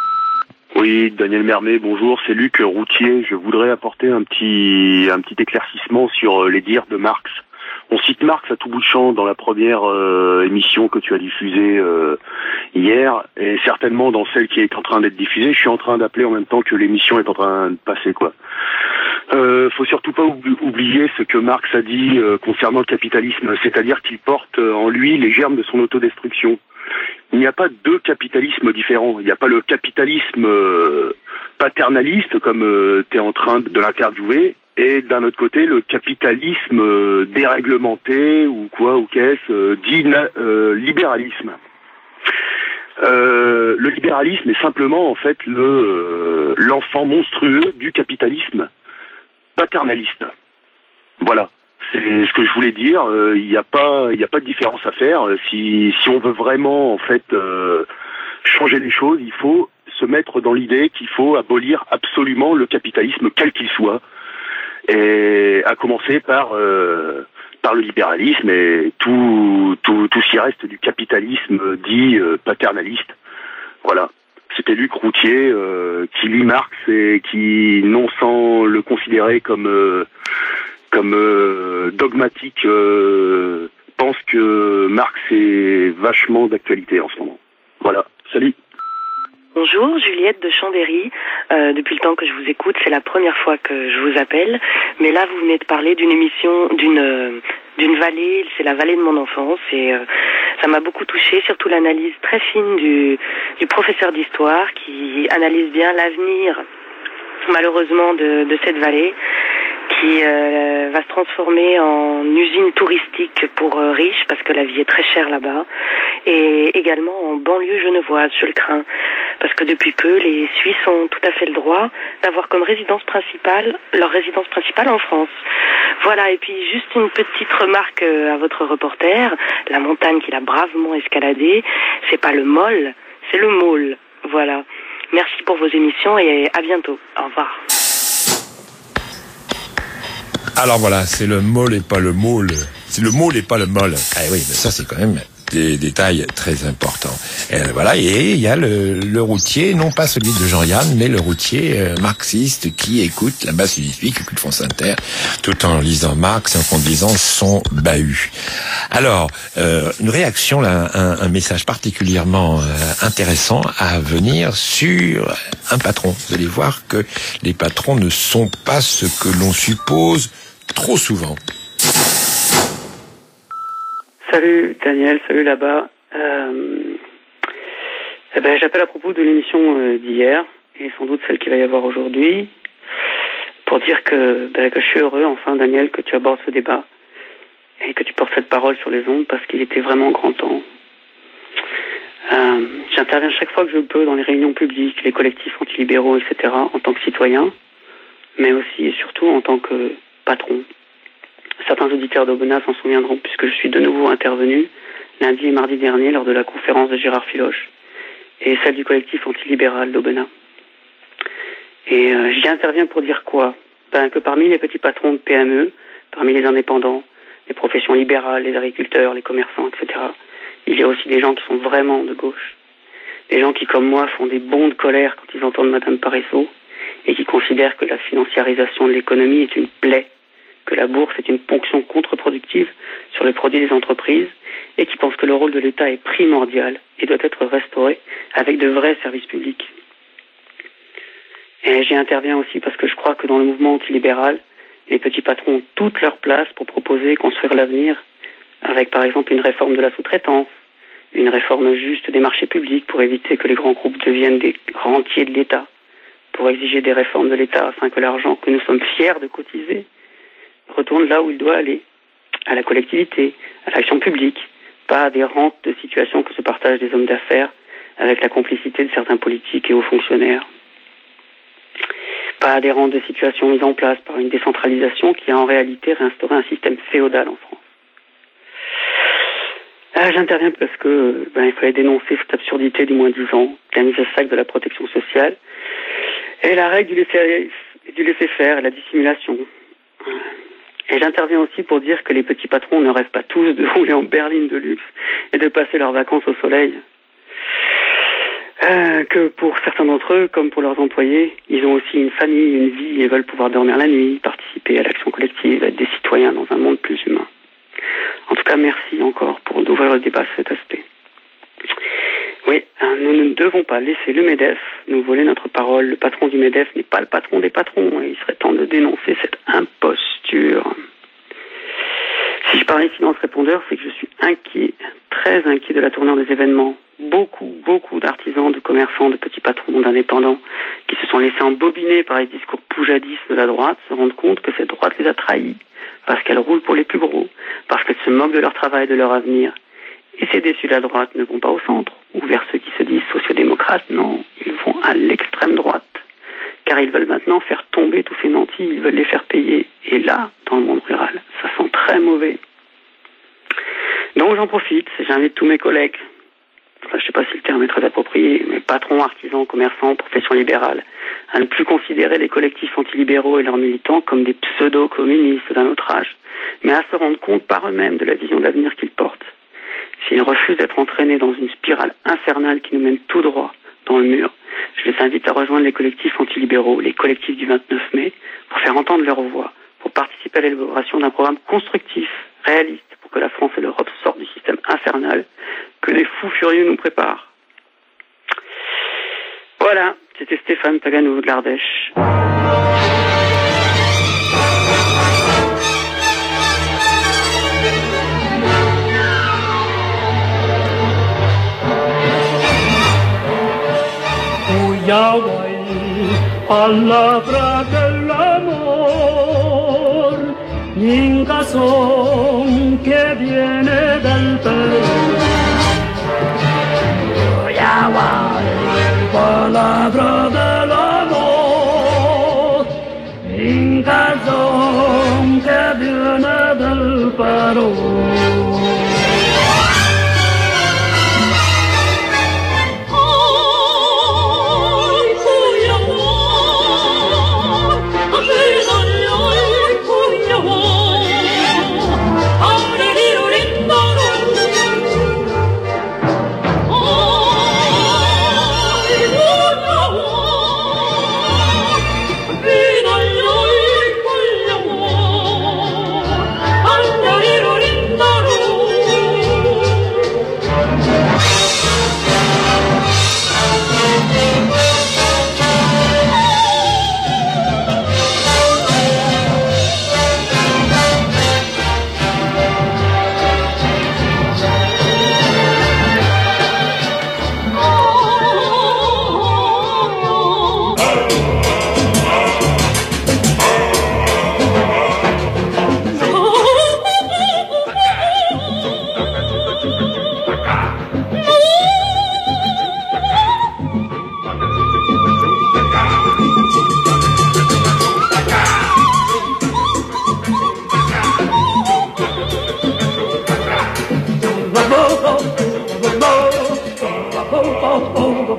[SPEAKER 17] Oui, Daniel Mermet, bonjour, c'est Luc Routier. Je voudrais apporter un petit un petit éclaircissement sur les dires de Marx. On cite Marx à tout bout de champ dans la première euh, émission que tu as diffusée euh, hier, et certainement dans celle qui est en train d'être diffusée. Je suis en train d'appeler en même temps que l'émission est en train de passer, quoi. Euh, faut surtout pas oublier ce que Marx a dit euh, concernant le capitalisme, c'est-à-dire qu'il porte en lui les germes de son autodestruction. Il n'y a pas deux capitalismes différents. Il n'y a pas le capitalisme euh, paternaliste, comme euh, tu es en train de l'interviewer, et d'un autre côté, le capitalisme euh, déréglementé, ou quoi, ou qu'est-ce, euh, dit euh, libéralisme. Euh, le libéralisme est simplement, en fait, le euh, l'enfant monstrueux du capitalisme paternaliste. Voilà. C'est ce que je voulais dire. Il n'y a pas, il n'y a pas de différence à faire. Si, si on veut vraiment, en fait, euh, changer les choses, il faut se mettre dans l'idée qu'il faut abolir absolument le capitalisme, quel qu'il soit, et à commencer par euh, par le libéralisme et tout tout tout ce qui reste du capitalisme dit euh, paternaliste. Voilà. C'était Luc Routier euh, qui lit Marx et qui, non sans le considérer comme euh, comme euh, dogmatique, euh, pense que Marx est vachement d'actualité en ce moment. Voilà, salut.
[SPEAKER 18] Bonjour, Juliette de Chambéry. Euh, depuis le temps que je vous écoute, c'est la première fois que je vous appelle. Mais là, vous venez de parler d'une émission, d'une euh, d'une vallée, c'est la vallée de mon enfance. Et euh, ça m'a beaucoup touchée, surtout l'analyse très fine du, du professeur d'histoire qui analyse bien l'avenir, malheureusement, de, de cette vallée, qui euh, va se transformer en usine touristique pour euh, riches, parce que la vie est très chère là-bas, et également en banlieue genevoise, je le crains, parce que depuis peu, les Suisses ont tout à fait le droit d'avoir comme résidence principale, leur résidence principale en France. Voilà, et puis juste une petite remarque euh, à votre reporter, la montagne qu'il a bravement escaladée, c'est pas le Mol, c'est le Môle. Voilà. Merci pour vos émissions et à bientôt. Au revoir.
[SPEAKER 4] Alors voilà, c'est le môle et pas le moule. C'est le môle et pas le molle. Ah oui, mais ça c'est quand même des détails très importants. Et voilà, et il y a le, le routier, non pas celui de Jean-Yann, mais le routier euh, marxiste qui écoute la basse unifique, qui écoute France Inter, tout en lisant Marx et en conduisant son bahut. Alors, euh, une réaction, là, un, un message particulièrement euh, intéressant à venir sur un patron. Vous allez voir que les patrons ne sont pas ce que l'on suppose trop souvent.
[SPEAKER 19] Salut Daniel, salut là-bas. Euh, eh ben, j'appelle à propos de l'émission euh, d'hier, et sans doute celle qu'il va y avoir aujourd'hui, pour dire que, ben, que je suis heureux, enfin Daniel, que tu abordes ce débat, et que tu portes cette parole sur les ondes, parce qu'il était vraiment grand temps. Euh, j'interviens chaque fois que je peux dans les réunions publiques, les collectifs antilibéraux, et cetera, en tant que citoyen, mais aussi et surtout en tant que patron. Certains auditeurs d'Aubenas s'en souviendront puisque je suis de nouveau intervenu lundi et mardi dernier lors de la conférence de Gérard Filoche et celle du collectif antilibéral d'Aubenas. Et euh, j'y interviens pour dire quoi? Ben, que parmi les petits patrons de P M E, parmi les indépendants, les professions libérales, les agriculteurs, les commerçants, et cetera, il y a aussi des gens qui sont vraiment de gauche. Des gens qui, comme moi, font des bonds de colère quand ils entendent Madame Parisot et qui considèrent que la financiarisation de l'économie est une plaie, que la bourse est une ponction contre-productive sur les produits des entreprises et qui pensent que le rôle de l'État est primordial et doit être restauré avec de vrais services publics. Et j'y interviens aussi parce que je crois que dans le mouvement antilibéral, les petits patrons ont toute leur place pour proposer et construire l'avenir avec par exemple une réforme de la sous-traitance, une réforme juste des marchés publics pour éviter que les grands groupes deviennent des rentiers de l'État, pour exiger des réformes de l'État afin que l'argent que nous sommes fiers de cotiser retourne là où il doit aller, à la collectivité, à l'action publique, pas à des rentes de situation que se partagent des hommes d'affaires avec la complicité de certains politiques et hauts fonctionnaires. Pas à des rentes de situation mises en place par une décentralisation qui a en réalité réinstauré un système féodal en France. Là, j'interviens parce que ben, il fallait dénoncer cette absurdité du moins dix ans, la mise à sac de la protection sociale et la règle du laisser, du laisser faire et la dissimulation. Et j'interviens aussi pour dire que les petits patrons ne rêvent pas tous de rouler en berline de luxe et de passer leurs vacances au soleil. Euh, que pour certains d'entre eux, comme pour leurs employés, ils ont aussi une famille, une vie et veulent pouvoir dormir la nuit, participer à l'action collective, être des citoyens dans un monde plus humain. En tout cas, merci encore pour d'ouvrir le débat sur cet aspect. Oui, nous ne devons pas laisser le MEDEF nous voler notre parole. Le patron du MEDEF n'est pas le patron des patrons et il serait temps de dénoncer cette imposture. Si je parle ici dans ce répondeur, c'est que je suis inquiet, très inquiet de la tournure des événements. Beaucoup, beaucoup d'artisans, de commerçants, de petits patrons, d'indépendants qui se sont laissés embobiner par les discours poujadistes de la droite se rendent compte que cette droite les a trahis parce qu'elle roule pour les plus gros, parce qu'elle se moque de leur travail, de leur avenir. Et ces déçus de la droite ne vont pas au centre ou vers ceux qui se disent sociodémocrates, non, ils vont à l'extrême droite. Car ils veulent maintenant faire tomber tous ces nantis, ils veulent les faire payer. Et là, dans le monde rural, ça sent très mauvais. Donc j'en profite, j'invite tous mes collègues, enfin, je ne sais pas si le terme est très approprié, mais patrons, artisans, commerçants, professions libérales, à ne plus considérer les collectifs antilibéraux et leurs militants comme des pseudo-communistes d'un autre âge, mais à se rendre compte par eux-mêmes de la vision d'avenir qu'ils portent. S'ils refusent d'être entraînés dans une spirale infernale qui nous mène tout droit dans le mur, je les invite à rejoindre les collectifs antilibéraux, les collectifs du vingt-neuf mai, pour faire entendre leur voix, pour participer à l'élaboration d'un programme constructif, réaliste, pour que la France et l'Europe sortent du système infernal que les fous furieux nous préparent. Voilà, c'était Stéphane Paganou de l'Ardèche.
[SPEAKER 3] Yahweh, palabra del amor, ingazón que viene del Perú. Yahweh, palabra del amor, ingazón que viene del Perú.
[SPEAKER 20] No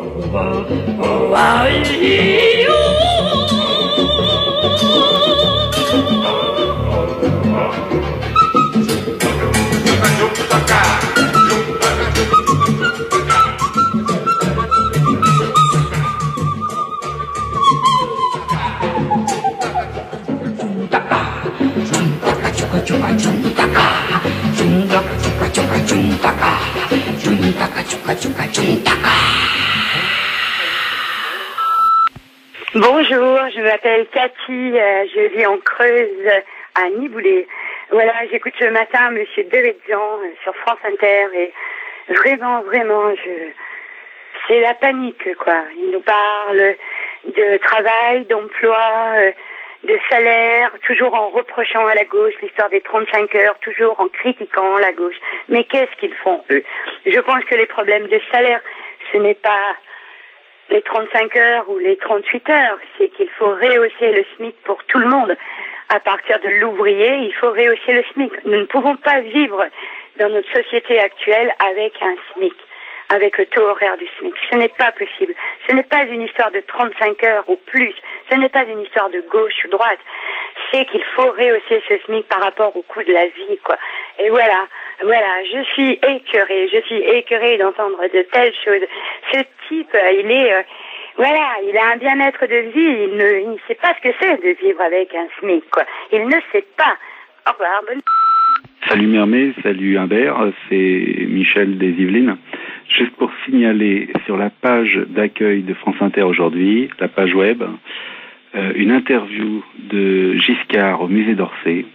[SPEAKER 20] Bonjour, je m'appelle Cathy, euh, je vis en Creuse, à Niboulet. Voilà, j'écoute ce matin Monsieur Devedjian euh, sur France Inter et vraiment, vraiment, je... c'est la panique, quoi. Il nous parle de travail, d'emploi, euh, de salaire, toujours en reprochant à la gauche l'histoire des trente-cinq heures, toujours en critiquant la gauche. Mais qu'est-ce qu'ils font, eux? Je pense que les problèmes de salaire, ce n'est pas les trente-cinq heures ou les trente-huit heures, c'est qu'il faut rehausser le SMIC pour tout le monde. À partir de l'ouvrier, il faut rehausser le SMIC. Nous ne pouvons pas vivre dans notre société actuelle avec un SMIC, avec le taux horaire du SMIC. Ce n'est pas possible. Ce n'est pas une histoire de trente-cinq heures ou plus. Ce n'est pas une histoire de gauche ou droite. C'est qu'il faut rehausser ce SMIC par rapport au coût de la vie, quoi. Et voilà, voilà, je suis écœurée, je suis écœurée d'entendre de telles choses. Ce type, il est, euh, voilà, il a un bien-être de vie, il ne, il ne sait pas ce que c'est de vivre avec un SMIC, quoi. Il ne sait pas. Au revoir, bonne...
[SPEAKER 21] Salut Mermé, salut Humbert, c'est Michel des Yvelines. Juste pour signaler sur la page d'accueil de France Inter aujourd'hui, la page web, euh, une interview de Giscard au musée d'Orsay.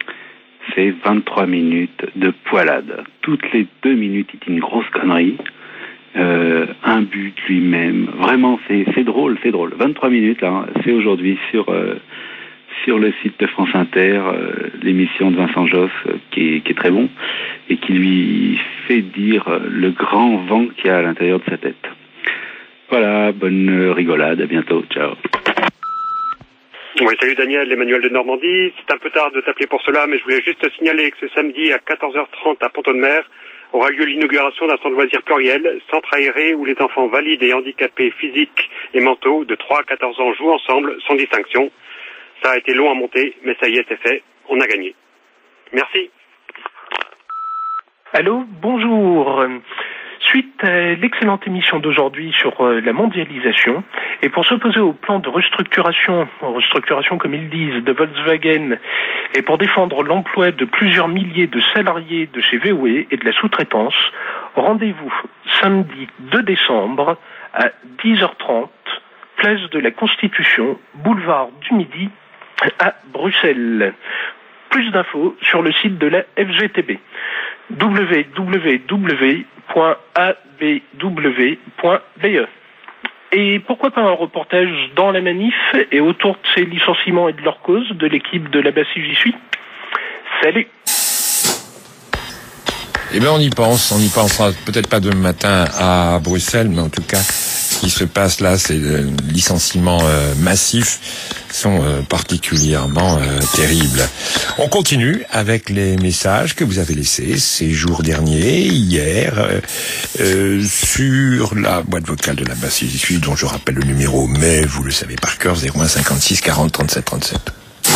[SPEAKER 21] C'est vingt-trois minutes de poilade. Toutes les deux minutes, il dit une grosse connerie. Euh, un but lui-même. Vraiment, c'est, c'est drôle, c'est drôle. vingt-trois minutes, là, hein, c'est aujourd'hui sur, euh, sur le site de France Inter, euh, l'émission de Vincent Josse, euh, qui, est, qui est très bon, et qui lui fait dire euh, le grand vent qu'il y a à l'intérieur de sa tête. Voilà, bonne rigolade, à bientôt, ciao.
[SPEAKER 22] Oui, salut Daniel, Emmanuel de Normandie. C'est un peu tard de t'appeler pour cela, mais je voulais juste te signaler que ce samedi à quatorze heures trente à Pont-de-Mer aura lieu l'inauguration d'un centre de loisirs pluriel, centre aéré où les enfants valides et handicapés physiques et mentaux de trois à quatorze ans jouent ensemble sans distinction. Ça a été long à monter, mais ça y est, c'est fait. On a gagné. Merci.
[SPEAKER 23] Allô, bonjour. Suite à l'excellente émission d'aujourd'hui sur euh, la mondialisation, et pour s'opposer au plan de restructuration, restructuration comme ils disent, de Volkswagen, et pour défendre l'emploi de plusieurs milliers de salariés de chez V O E et de la sous-traitance, rendez-vous samedi deux décembre à dix heures trente, place de la Constitution, boulevard du Midi, à Bruxelles. Plus d'infos sur le site de la F G T B. w w w point a b w point b e. Et pourquoi pas un reportage dans la manif et autour de ces licenciements et de leur cause de l'équipe de là-bas si j'y suis. Salut.
[SPEAKER 4] Eh bien, on y pense. On y pensera peut-être pas demain matin à Bruxelles, mais en tout cas, ce qui se passe là, c'est le licenciement euh, massif sont euh, particulièrement euh, terribles. On continue avec les messages que vous avez laissés ces jours derniers, hier, euh, euh, sur la boîte vocale de la basse issue, dont je rappelle le numéro, mais vous le savez par cœur, zéro un cinquante-six quarante trente-sept trente-sept.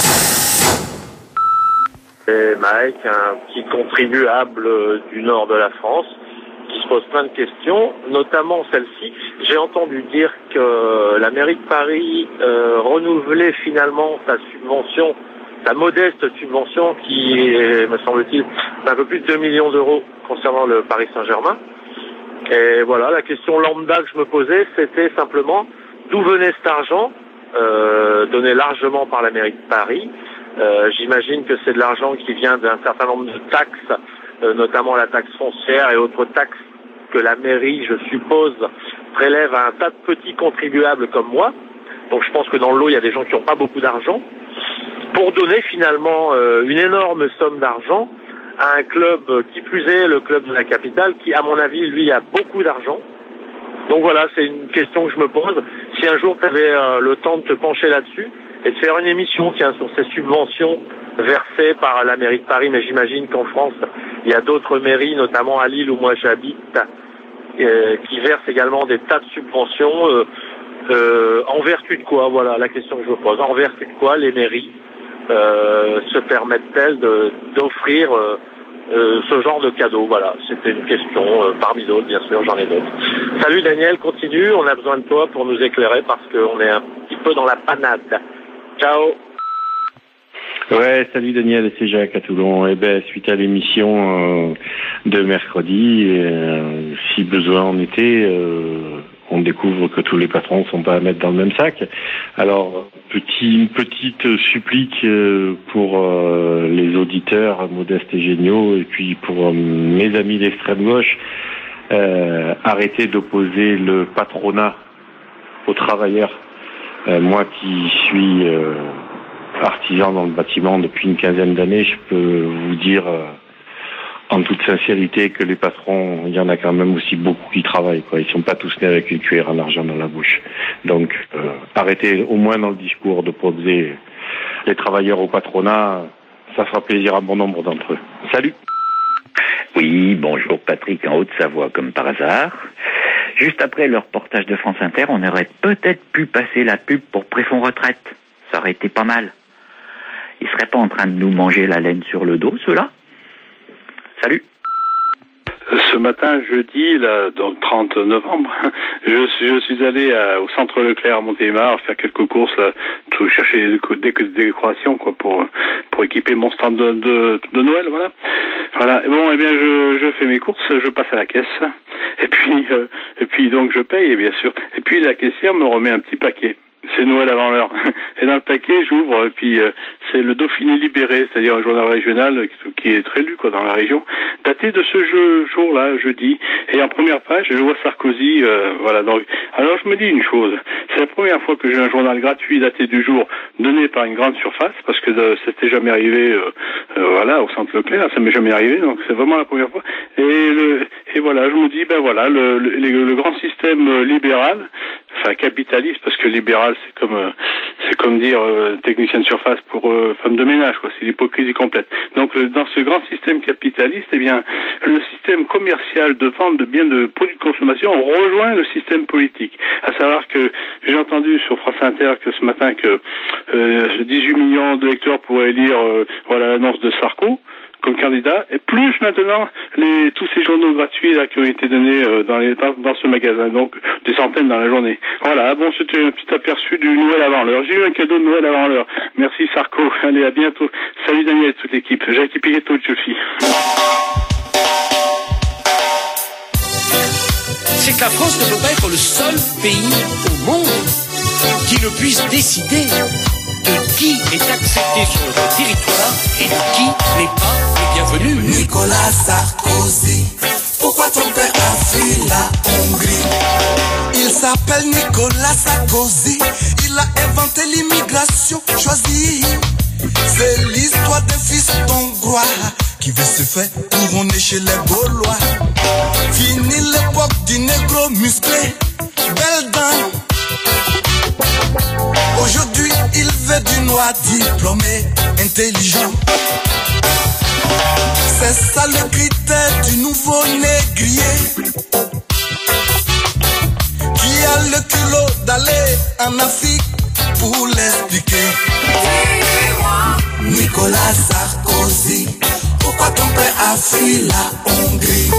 [SPEAKER 24] C'est Mike, un petit contribuable du nord de la France, qui se pose plein de questions, notamment celle-ci. J'ai entendu dire que la mairie de Paris euh, renouvelait finalement sa subvention, sa modeste subvention qui est, me semble-t-il, d'un peu plus de deux millions d'euros concernant le Paris Saint-Germain. Et voilà, la question lambda que je me posais, c'était simplement d'où venait cet argent, euh, donné largement par la mairie de Paris. Euh, j'imagine que c'est de l'argent qui vient d'un certain nombre de taxes, euh, notamment la taxe foncière et autres taxes que la mairie, je suppose, prélève à un tas de petits contribuables comme moi. Donc je pense que dans le lot, il y a des gens qui n'ont pas beaucoup d'argent. Pour donner finalement euh, une énorme somme d'argent à un club, euh, qui plus est le club de la capitale, qui à mon avis, lui, a beaucoup d'argent. Donc voilà, c'est une question que je me pose. Si un jour tu avais euh, le temps de te pencher là-dessus et de faire une émission tiens, sur ces subventions versées par la mairie de Paris, mais j'imagine qu'en France, il y a d'autres mairies, notamment à Lille où moi j'habite, euh, qui verse également des tas de subventions. Euh, euh, en vertu de quoi? Voilà la question que je vous pose. En vertu de quoi les mairies euh, se permettent-elles de, d'offrir euh, euh, ce genre de cadeaux? Voilà, c'était une question euh, parmi d'autres, bien sûr, j'en ai d'autres. Salut Daniel, continue, on a besoin de toi pour nous éclairer parce qu'on est un petit peu dans la panade. Ciao.
[SPEAKER 2] Ouais, salut Daniel, c'est Jacques à Toulon. Eh ben, suite à l'émission euh, de mercredi, euh, si besoin en était, euh, on découvre que tous les patrons sont pas à mettre dans le même sac. Alors, petit, une petite supplique euh, pour euh, les auditeurs modestes et géniaux, et puis pour euh, mes amis d'extrême gauche, euh, arrêtez d'opposer le patronat aux travailleurs. Euh, moi qui suis euh, artisan dans le bâtiment depuis une quinzaine d'années, je peux vous dire euh, en toute sincérité que les patrons, il y en a quand même aussi beaucoup qui travaillent, quoi. Ils sont pas tous nés avec une cuillère en argent dans la bouche. Donc euh, arrêtez au moins dans le discours d'opposer les travailleurs au patronat, ça fera plaisir à bon nombre d'entre eux. Salut.
[SPEAKER 5] Oui, bonjour Patrick en Haute-Savoie comme par hasard. Juste après le reportage de France Inter, on aurait peut-être pu passer la pub pour Préfonds Retraite. Ça aurait été pas mal. Ils seraient pas en train de nous manger la laine sur le dos, ceux-là? Salut.
[SPEAKER 21] Ce matin, jeudi, là, donc trente novembre, je, je suis allé à, au centre Leclerc à Montélimar faire quelques courses, là, tout chercher des, des, des décorations, quoi, pour pour équiper mon stand de, de, de Noël, voilà. Voilà. Et bon, eh bien, je, je fais mes courses, je passe à la caisse, et puis euh, et puis donc je paye, bien sûr. Et puis la caissière me remet un petit paquet. C'est Noël avant l'heure. Et dans le paquet, j'ouvre, et puis euh, c'est le Dauphiné libéré, c'est-à-dire un journal régional qui, qui est très lu, quoi, dans la région, daté de ce jeu, jour-là, jeudi. Et en première page, je vois Sarkozy, euh, voilà. Donc, alors je me dis une chose, c'est la première fois que j'ai un journal gratuit daté du jour donné par une grande surface, parce que euh, c'était jamais arrivé, euh, euh, voilà, au centre Leclerc, ça m'est jamais arrivé, donc c'est vraiment la première fois. Et le, et voilà, je me dis, ben voilà, le, le, le grand système libéral, enfin capitaliste, parce que libéral c'est comme euh, c'est comme dire euh, technicien de surface pour euh, femme de ménage, quoi. C'est l'hypocrisie complète. Donc euh, dans ce grand système capitaliste, eh bien le système commercial de vente de biens de produits de consommation rejoint le système politique. À savoir que j'ai entendu sur France Inter que ce matin que euh, dix-huit millions de lecteurs pourraient lire euh, voilà l'annonce de Sarko comme candidat, et plus maintenant les tous ces journaux gratuits là qui ont été donnés euh, dans, les, dans, dans ce magasin, donc des centaines dans la journée. Voilà, bon, c'était un petit aperçu du Noël avant l'heure. J'ai eu un cadeau de Noël avant l'heure. Merci Sarko, allez, à bientôt. Salut Daniel et toute l'équipe. Jacques Piquetto de Chelsea.
[SPEAKER 3] C'est que la France ne peut pas être le seul pays au monde qui ne puisse décider de qui est accepté sur notre territoire et de qui n'est pas le bienvenu.
[SPEAKER 12] Nicolas Sarkozy, pourquoi ton père a fui la Hongrie? Il s'appelle Nicolas Sarkozy, il a inventé l'immigration choisie. C'est l'histoire d'un fils hongrois qui veut se faire couronner chez les Gaulois. Fini l'époque du négro musclé, belle dame. Aujourd'hui, il veut du noir diplômé, intelligent. C'est ça le critère du nouveau négrier qui a le culot d'aller en Afrique pour l'expliquer. Nicolas Sarkozy, pourquoi ton père a fui la Hongrie?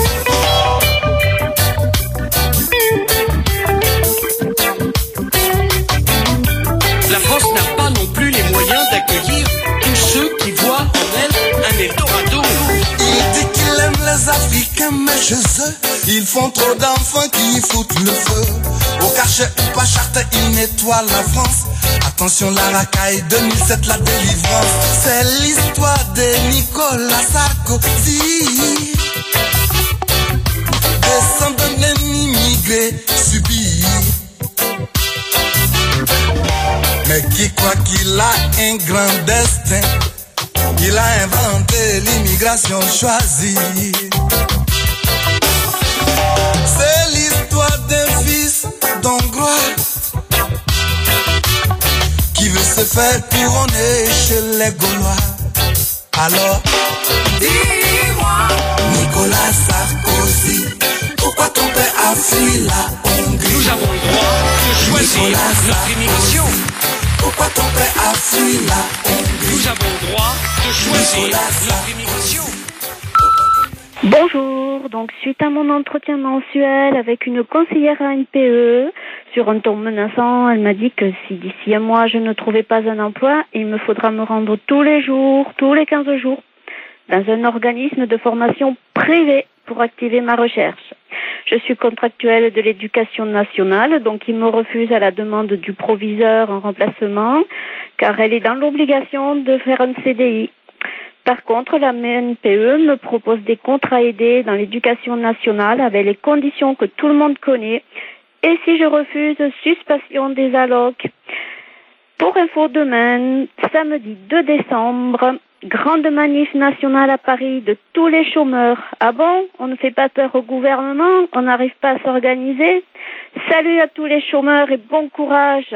[SPEAKER 3] La France n'a pas non plus les moyens d'accueillir tous ceux qui voient en elle un Eldorado.
[SPEAKER 12] Il dit qu'il aime les Africains, mais chez eux, ils font trop d'enfants qui foutent le feu. Au Karcher ou pas Charter, ils nettoient la France. Attention, la racaille, deux mille sept, la délivrance. C'est l'histoire de Nicolas Sarkozy, descendant d'un immigré subi, mais qui croit qu'il a un grand destin. Il a inventé l'immigration choisie. C'est l'histoire d'un fils d'Hongrois qui veut se faire couronner chez les Gaulois. Alors, dis-moi, Nicolas Sarkozy,
[SPEAKER 3] Pourquoi ton père a fui la Hongrie? Nous avons le droit de choisir notre immigration. Pourquoi ton père a fui la Hongrie? Nous avons le droit de choisir notre immigration.
[SPEAKER 7] Bonjour, donc suite à mon entretien mensuel avec une conseillère à N P E, sur un ton menaçant, elle m'a dit que si d'ici un mois je ne trouvais pas un emploi, il me faudra me rendre tous les jours, tous les quinze jours, dans un organisme de formation privée pour activer ma recherche. Je suis contractuelle de l'éducation nationale, donc il me refuse à la demande du proviseur en remplacement, car elle est dans l'obligation de faire un C D I. Par contre, la N P E me propose des contrats aidés dans l'éducation nationale avec les conditions que tout le monde connaît. Et si je refuse, suspension des allocs. Pour info demain, samedi deux décembre, grande manif nationale à Paris de tous les chômeurs. Ah bon? On ne fait pas peur au gouvernement? On n'arrive pas à s'organiser? Salut à tous les chômeurs et bon courage!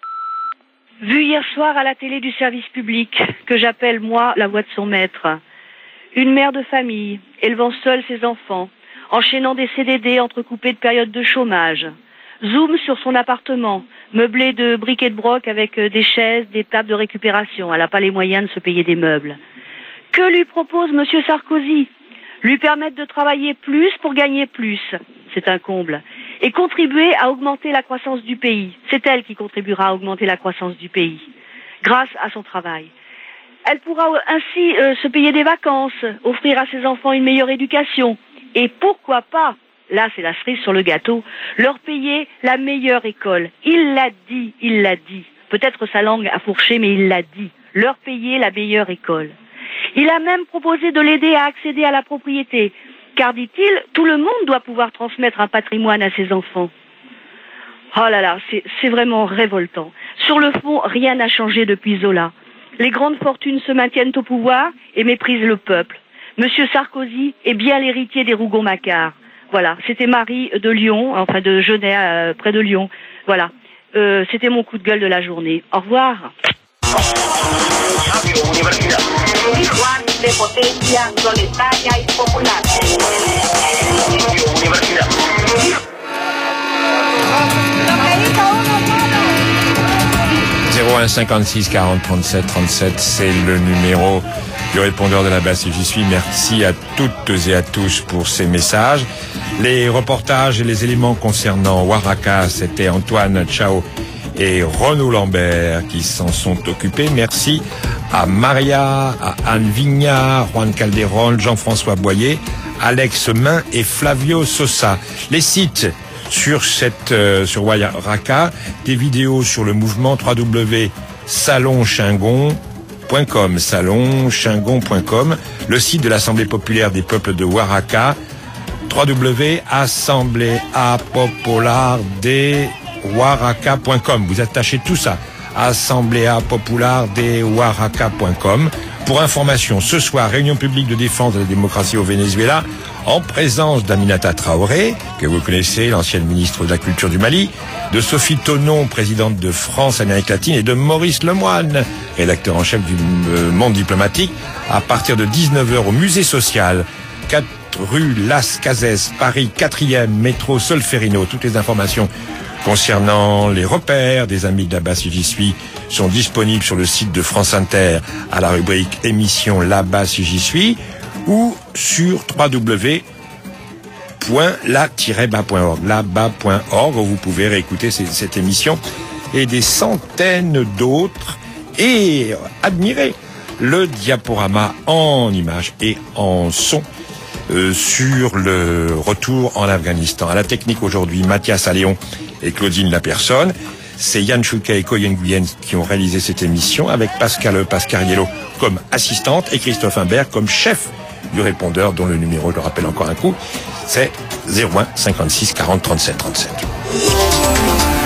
[SPEAKER 8] Vu hier soir à la télé du service public, que j'appelle moi la voix de son maître. Une mère de famille, élevant seule ses enfants, enchaînant des C D D entrecoupés de périodes de chômage. Zoom sur son appartement, meublé de briques et de broc avec des chaises, des tables de récupération. Elle n'a pas les moyens de se payer des meubles. Que lui propose Monsieur Sarkozy? Lui permettre de travailler plus pour gagner plus. C'est un comble. Et contribuer à augmenter la croissance du pays. C'est elle qui contribuera à augmenter la croissance du pays, grâce à son travail. Elle pourra ainsi euh, se payer des vacances, offrir à ses enfants une meilleure éducation, et pourquoi pas, là c'est la cerise sur le gâteau, leur payer la meilleure école. Il l'a dit, il l'a dit. Peut-être sa langue a fourché, mais il l'a dit. Leur payer la meilleure école. Il a même proposé de l'aider à accéder à la propriété. Car, dit-il, tout le monde doit pouvoir transmettre un patrimoine à ses enfants. Oh là là, c'est, c'est vraiment révoltant. Sur le fond, rien n'a changé depuis Zola. Les grandes fortunes se maintiennent au pouvoir et méprisent le peuple. Monsieur Sarkozy est bien l'héritier des Rougon-Macquart. Voilà, c'était Marie de Lyon, enfin de Genève, euh, près de Lyon. Voilà, euh, c'était mon coup de gueule de la journée. Au revoir.
[SPEAKER 3] Juan de potencia proletaria y popular.
[SPEAKER 4] zéro un cinquante-six quarante trente-sept trente-sept, c'est le numéro du répondeur de la base et j'y suis. Merci à toutes et à tous pour ces messages. Les reportages et les éléments concernant Oaxaca, c'était Antoine Chao et Renaud Lambert qui s'en sont occupés. Merci à Maria, à Anne Vignard, Juan Calderon, Jean-François Boyer, Alex Main et Flavio Sosa. Les sites sur cette euh, sur Oaxaca, des vidéos sur le mouvement w w w point salon chingon point com, salon chingon point com, le site de l'Assemblée populaire des peuples de Oaxaca, w w w point assemblée populaire de Oaxaca point com. Vous attachez tout ça, assemblée populaire de Oaxaca point com. Pour information, ce soir, réunion publique de défense de la démocratie au Venezuela, en présence d'Aminata Traoré, que vous connaissez, l'ancienne ministre de la Culture du Mali, de Sophie Tonon, présidente de France Amérique latine, et de Maurice Lemoine, rédacteur en chef du Monde diplomatique, à partir de dix-neuf heures au Musée social, quatre rue Las Cases, Paris, quatrième, métro Solferino. Toutes les informations concernant les repères des amis de là-bas si j'y suis sont disponibles sur le site de France Inter à la rubrique émission là-bas si j'y suis ou sur w w w point la tiret bas point org, là-bas point org, où vous pouvez réécouter cette émission et des centaines d'autres et admirer le diaporama en images et en son euh, sur le retour en Afghanistan. À la technique aujourd'hui, Mathias Alléon et Claudine Lapersonne. C'est Yann Chouka et Coyen Guyenne qui ont réalisé cette émission avec Pascal Pascariello comme assistante et Christophe Imbert comme chef du répondeur dont le numéro, je le rappelle encore un coup, c'est zéro un cinquante-six quarante trente-sept trente-sept.